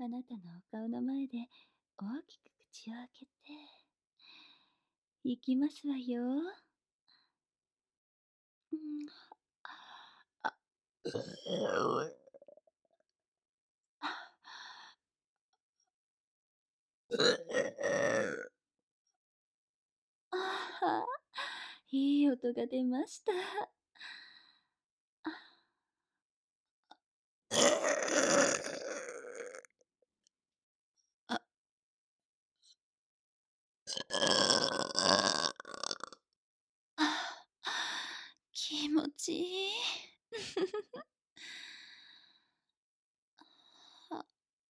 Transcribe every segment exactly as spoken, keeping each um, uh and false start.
あなたのお顔の前で大きく口を開けて、いきますわよ。うん、あ、ああ、いい音が出ました。あ、あ、気持ちいい。あ、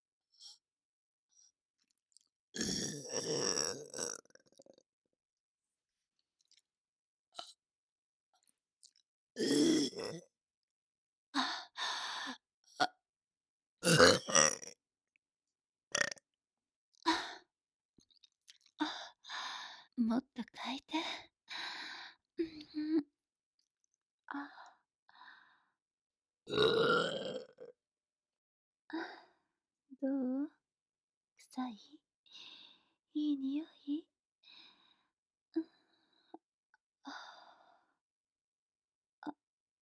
あ、あ、もっと書いて。うん、あ、どう？臭い？いい匂い？うん、ああ、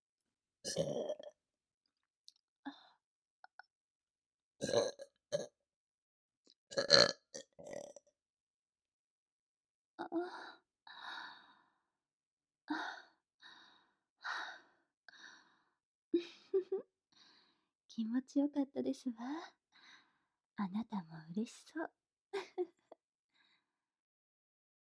ああ、あ、気持ちよかったですわ。あなたも嬉しそう。